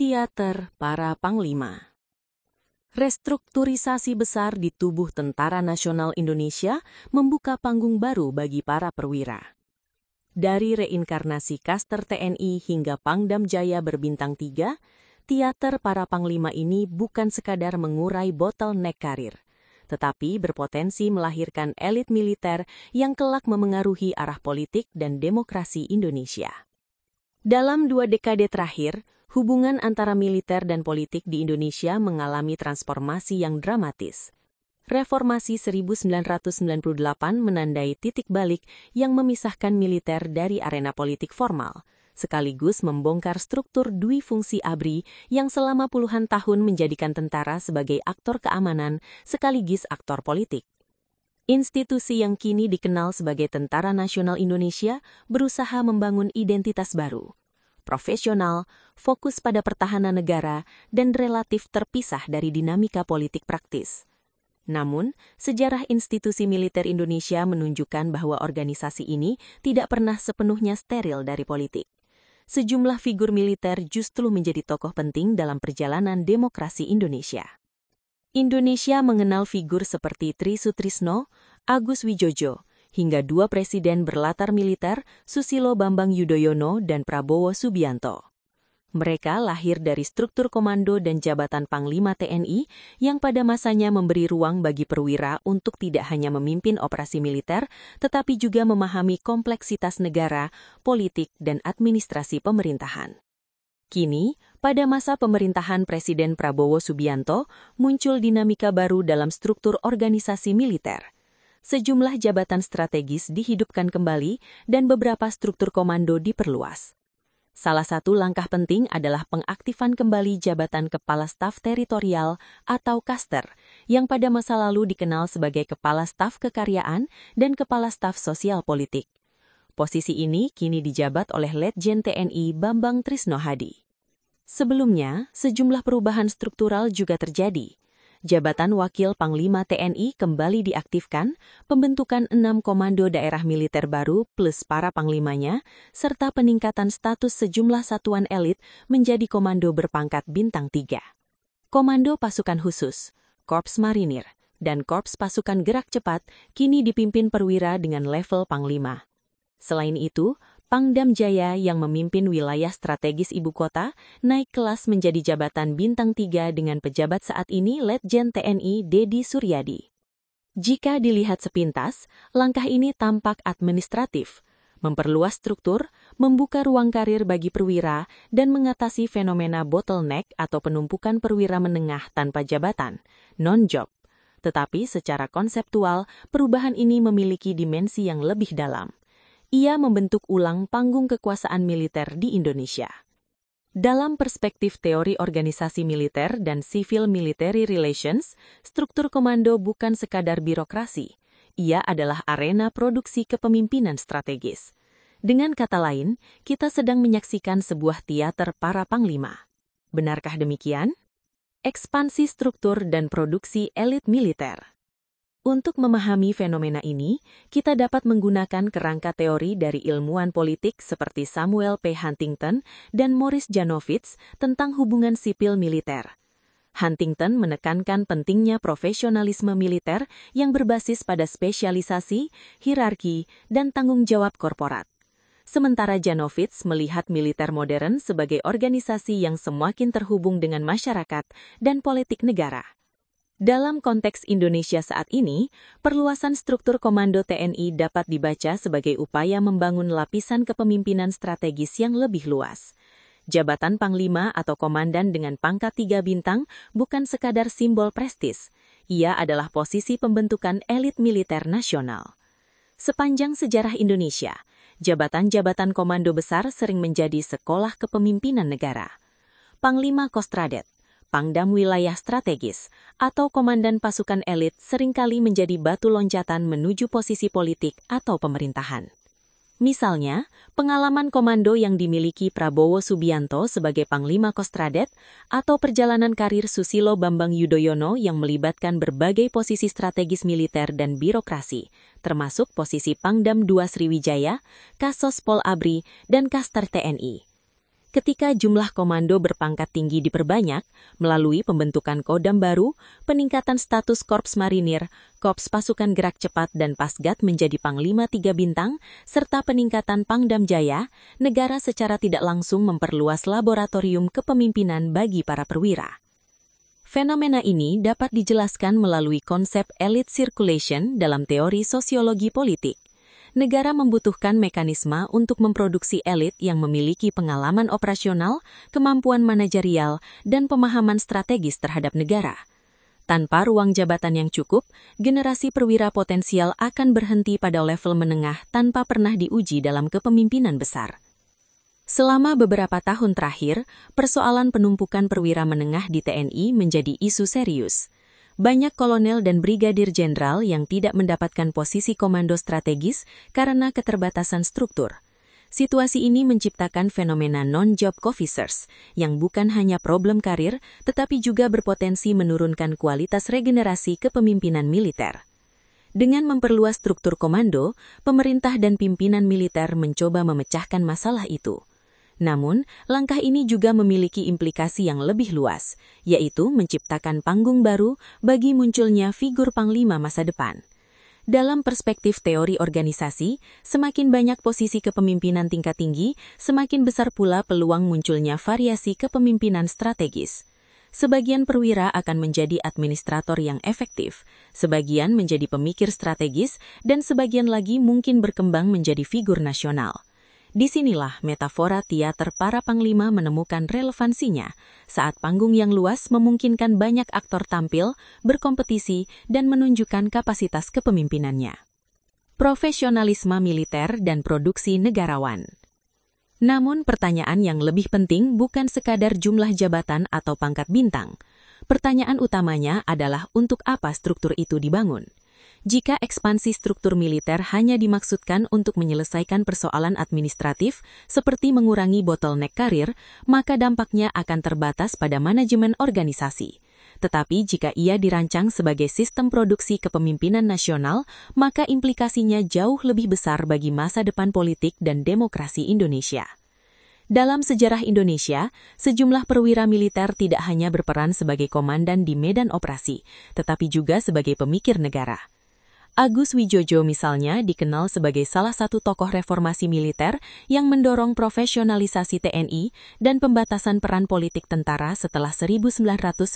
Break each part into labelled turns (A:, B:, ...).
A: Teater Para Panglima. Restrukturisasi besar di tubuh Tentara Nasional Indonesia membuka panggung baru bagi para perwira. Dari reinkarnasi Kaster TNI hingga Pangdam Jaya berbintang 3, Teater Para Panglima ini bukan sekadar mengurai bottleneck karir, tetapi berpotensi melahirkan elit militer yang kelak memengaruhi arah politik dan demokrasi Indonesia. Dalam 2 dekade terakhir, hubungan antara militer dan politik di Indonesia mengalami transformasi yang dramatis. Reformasi 1998 menandai titik balik yang memisahkan militer dari arena politik formal, sekaligus membongkar struktur duifungsi ABRI yang selama puluhan tahun menjadikan tentara sebagai aktor keamanan sekaligus aktor politik. Institusi yang kini dikenal sebagai Tentara Nasional Indonesia berusaha membangun identitas baru, profesional, fokus pada pertahanan negara, dan relatif terpisah dari dinamika politik praktis. Namun, sejarah institusi militer Indonesia menunjukkan bahwa organisasi ini tidak pernah sepenuhnya steril dari politik. Sejumlah figur militer justru menjadi tokoh penting dalam perjalanan demokrasi Indonesia. Indonesia mengenal figur seperti Tri Sutrisno, Agus Widjojo, hingga 2 presiden berlatar militer, Susilo Bambang Yudhoyono dan Prabowo Subianto. Mereka lahir dari struktur komando dan jabatan Panglima TNI yang pada masanya memberi ruang bagi perwira untuk tidak hanya memimpin operasi militer, tetapi juga memahami kompleksitas negara, politik, dan administrasi pemerintahan. Kini, pada masa pemerintahan Presiden Prabowo Subianto, muncul dinamika baru dalam struktur organisasi militer. Sejumlah jabatan strategis dihidupkan kembali dan beberapa struktur komando diperluas. Salah satu langkah penting adalah pengaktifan kembali jabatan Kepala Staf Teritorial atau Kaster, yang pada masa lalu dikenal sebagai Kepala Staf Kekaryaan dan Kepala Staf Sosial Politik. Posisi ini kini dijabat oleh Letjen TNI Bambang Trisno Hadi. Sebelumnya, sejumlah perubahan struktural juga terjadi. Jabatan Wakil Panglima TNI kembali diaktifkan, pembentukan 6 komando daerah militer baru plus para panglimanya, serta peningkatan status sejumlah satuan elit menjadi komando berpangkat bintang 3. Komando Pasukan Khusus, Korps Marinir, dan Korps Pasukan Gerak Cepat kini dipimpin perwira dengan level Panglima. Selain itu, Pangdam Jaya yang memimpin wilayah strategis ibu kota naik kelas menjadi jabatan bintang 3 dengan pejabat saat ini Letjen TNI Dedi Suryadi. Jika dilihat sepintas, langkah ini tampak administratif, memperluas struktur, membuka ruang karir bagi perwira, dan mengatasi fenomena bottleneck atau penumpukan perwira menengah tanpa jabatan, non-job. Tetapi secara konseptual, perubahan ini memiliki dimensi yang lebih dalam. Ia membentuk ulang panggung kekuasaan militer di Indonesia. Dalam perspektif teori organisasi militer dan civil military relations, struktur komando bukan sekadar birokrasi. Ia adalah arena produksi kepemimpinan strategis. Dengan kata lain, kita sedang menyaksikan sebuah teater para panglima. Benarkah demikian? Ekspansi struktur dan produksi elit militer. Untuk memahami fenomena ini, kita dapat menggunakan kerangka teori dari ilmuwan politik seperti Samuel P. Huntington dan Morris Janowitz tentang hubungan sipil militer. Huntington menekankan pentingnya profesionalisme militer yang berbasis pada spesialisasi, hierarki, dan tanggung jawab korporat. Sementara Janowitz melihat militer modern sebagai organisasi yang semakin terhubung dengan masyarakat dan politik negara. Dalam konteks Indonesia saat ini, perluasan struktur komando TNI dapat dibaca sebagai upaya membangun lapisan kepemimpinan strategis yang lebih luas. Jabatan Panglima atau Komandan dengan pangkat 3 bintang bukan sekadar simbol prestis. Ia adalah posisi pembentukan elit militer nasional. Sepanjang sejarah Indonesia, jabatan-jabatan komando besar sering menjadi sekolah kepemimpinan negara. Panglima Kostradet, Pangdam Wilayah Strategis, atau Komandan Pasukan Elit seringkali menjadi batu loncatan menuju posisi politik atau pemerintahan. Misalnya, pengalaman komando yang dimiliki Prabowo Subianto sebagai Panglima Kostradet atau perjalanan karir Susilo Bambang Yudhoyono yang melibatkan berbagai posisi strategis militer dan birokrasi, termasuk posisi Pangdam II Sriwijaya, Kasos Pol ABRI, dan Kaster TNI. Ketika jumlah komando berpangkat tinggi diperbanyak melalui pembentukan kodam baru, peningkatan status Korps Marinir, Korps Pasukan Gerak Cepat dan Pasgat menjadi Panglima 3 bintang, serta peningkatan Pangdam Jaya, negara secara tidak langsung memperluas laboratorium kepemimpinan bagi para perwira. Fenomena ini dapat dijelaskan melalui konsep elite circulation dalam teori sosiologi politik. Negara membutuhkan mekanisme untuk memproduksi elit yang memiliki pengalaman operasional, kemampuan manajerial, dan pemahaman strategis terhadap negara. Tanpa ruang jabatan yang cukup, generasi perwira potensial akan berhenti pada level menengah tanpa pernah diuji dalam kepemimpinan besar. Selama beberapa tahun terakhir, persoalan penumpukan perwira menengah di TNI menjadi isu serius. Banyak kolonel dan brigadir jenderal yang tidak mendapatkan posisi komando strategis karena keterbatasan struktur. Situasi ini menciptakan fenomena non-job officers, yang bukan hanya problem karir, tetapi juga berpotensi menurunkan kualitas regenerasi kepemimpinan militer. Dengan memperluas struktur komando, pemerintah dan pimpinan militer mencoba memecahkan masalah itu. Namun, langkah ini juga memiliki implikasi yang lebih luas, yaitu menciptakan panggung baru bagi munculnya figur panglima masa depan. Dalam perspektif teori organisasi, semakin banyak posisi kepemimpinan tingkat tinggi, semakin besar pula peluang munculnya variasi kepemimpinan strategis. Sebagian perwira akan menjadi administrator yang efektif, sebagian menjadi pemikir strategis, dan sebagian lagi mungkin berkembang menjadi figur nasional. Disinilah metafora teater para panglima menemukan relevansinya, saat panggung yang luas memungkinkan banyak aktor tampil, berkompetisi, dan menunjukkan kapasitas kepemimpinannya. Profesionalisme militer dan produksi negarawan. Namun pertanyaan yang lebih penting bukan sekadar jumlah jabatan atau pangkat bintang. Pertanyaan utamanya adalah untuk apa struktur itu dibangun. Jika ekspansi struktur militer hanya dimaksudkan untuk menyelesaikan persoalan administratif seperti mengurangi bottleneck karir, maka dampaknya akan terbatas pada manajemen organisasi. Tetapi jika ia dirancang sebagai sistem produksi kepemimpinan nasional, maka implikasinya jauh lebih besar bagi masa depan politik dan demokrasi Indonesia. Dalam sejarah Indonesia, sejumlah perwira militer tidak hanya berperan sebagai komandan di medan operasi, tetapi juga sebagai pemikir negara. Agus Wijojo misalnya dikenal sebagai salah satu tokoh reformasi militer yang mendorong profesionalisasi TNI dan pembatasan peran politik tentara setelah 1998.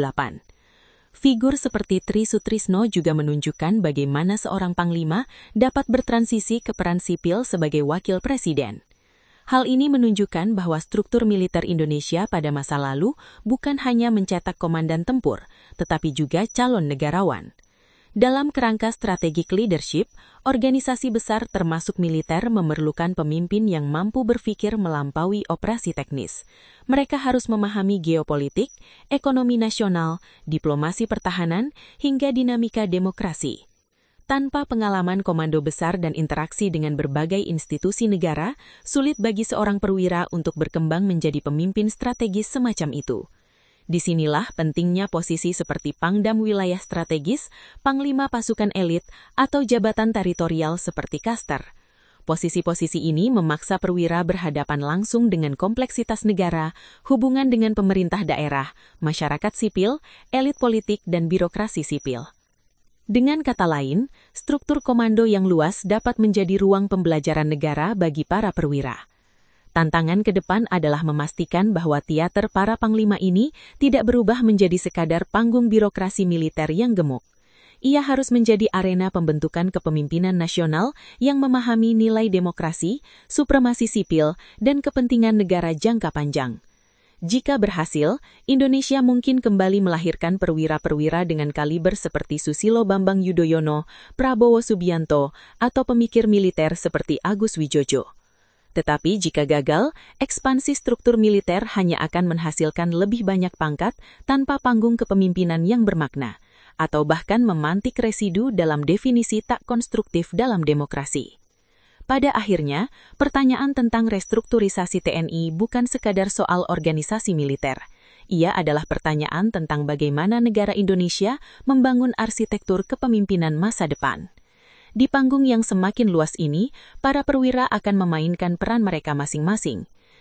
A: Figur seperti Tri Sutrisno juga menunjukkan bagaimana seorang panglima dapat bertransisi ke peran sipil sebagai wakil presiden. Hal ini menunjukkan bahwa struktur militer Indonesia pada masa lalu bukan hanya mencetak komandan tempur, tetapi juga calon negarawan. Dalam kerangka strategic leadership, organisasi besar termasuk militer memerlukan pemimpin yang mampu berpikir melampaui operasi teknis. Mereka harus memahami geopolitik, ekonomi nasional, diplomasi pertahanan, hingga dinamika demokrasi. Tanpa pengalaman komando besar dan interaksi dengan berbagai institusi negara, sulit bagi seorang perwira untuk berkembang menjadi pemimpin strategis semacam itu. Disinilah pentingnya posisi seperti Pangdam Wilayah Strategis, Panglima Pasukan Elit, atau jabatan teritorial seperti Kaster. Posisi-posisi ini memaksa perwira berhadapan langsung dengan kompleksitas negara, hubungan dengan pemerintah daerah, masyarakat sipil, elit politik, dan birokrasi sipil. Dengan kata lain, struktur komando yang luas dapat menjadi ruang pembelajaran negara bagi para perwira. Tantangan ke depan adalah memastikan bahwa teater para panglima ini tidak berubah menjadi sekadar panggung birokrasi militer yang gemuk. Ia harus menjadi arena pembentukan kepemimpinan nasional yang memahami nilai demokrasi, supremasi sipil, dan kepentingan negara jangka panjang. Jika berhasil, Indonesia mungkin kembali melahirkan perwira-perwira dengan kaliber seperti Susilo Bambang Yudhoyono, Prabowo Subianto, atau pemikir militer seperti Agus Wijojo. Tetapi jika gagal, ekspansi struktur militer hanya akan menghasilkan lebih banyak pangkat tanpa panggung kepemimpinan yang bermakna, atau bahkan memantik residu dalam definisi tak konstruktif dalam demokrasi. Pada akhirnya, pertanyaan tentang restrukturisasi TNI bukan sekadar soal organisasi militer. Ia adalah pertanyaan tentang bagaimana negara Indonesia membangun arsitektur kepemimpinan masa depan. Di panggung yang semakin luas ini, para perwira akan memainkan peran mereka masing-masing.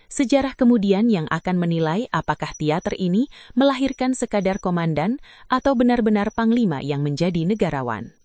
A: Sejarah kemudian yang akan menilai apakah teater ini melahirkan sekadar komandan atau benar-benar panglima yang menjadi negarawan.